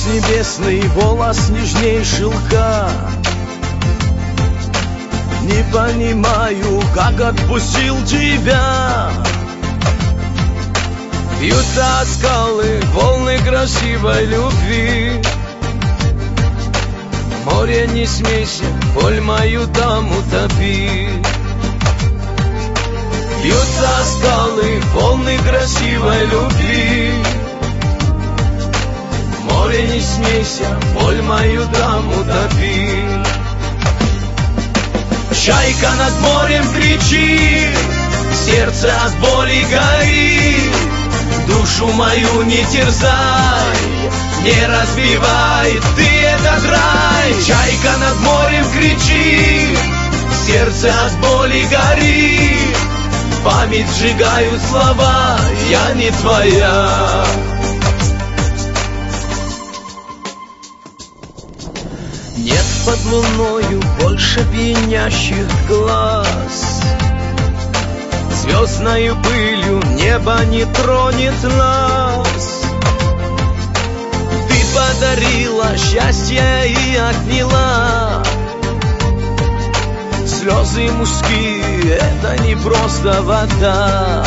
небесный, волос нежней шелка. Не понимаю, как отпустил тебя. Бьются скалы, волны красивой любви. Море, не смейся, боль мою там утопи. Бьются скалы, волны красивой любви. Море, не смейся, боль мою там утопи. Чайка над морем кричит, сердце от боли горит. Душу мою не терзай, не разбивай ты этот рай. Чайка над морем кричит, сердце от боли горит. Память сжигают слова, я не твоя. Нет под луною больше пьянящих глаз. Звездною пылью небо не тронет нас. Ты подарила счастье и отняла. Слезы мужские — это не просто вода.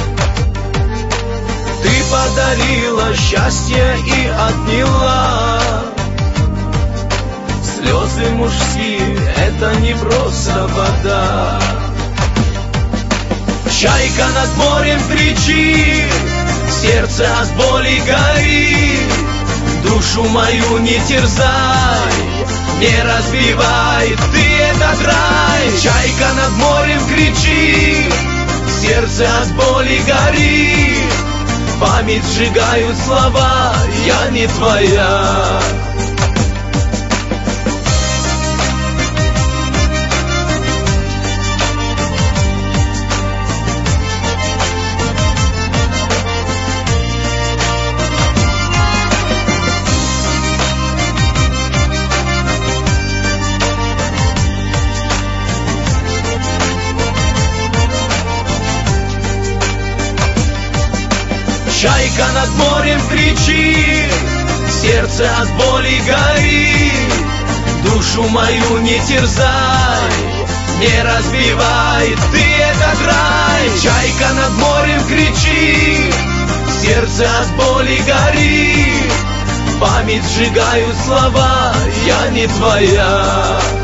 Ты подарила счастье и отняла. Слезы мужские — это не просто вода. Чайка над морем кричит, сердце от боли горит. Душу мою не терзай, не разбивай ты этот рай. Чайка над морем кричит, сердце от боли горит. Память сжигают слова, я не твоя. Чайка над морем кричит, сердце от боли горит. Душу мою не терзай, не разбивай ты этот рай. Чайка над морем кричит, сердце от боли горит. Память сжигают слова, я не твоя.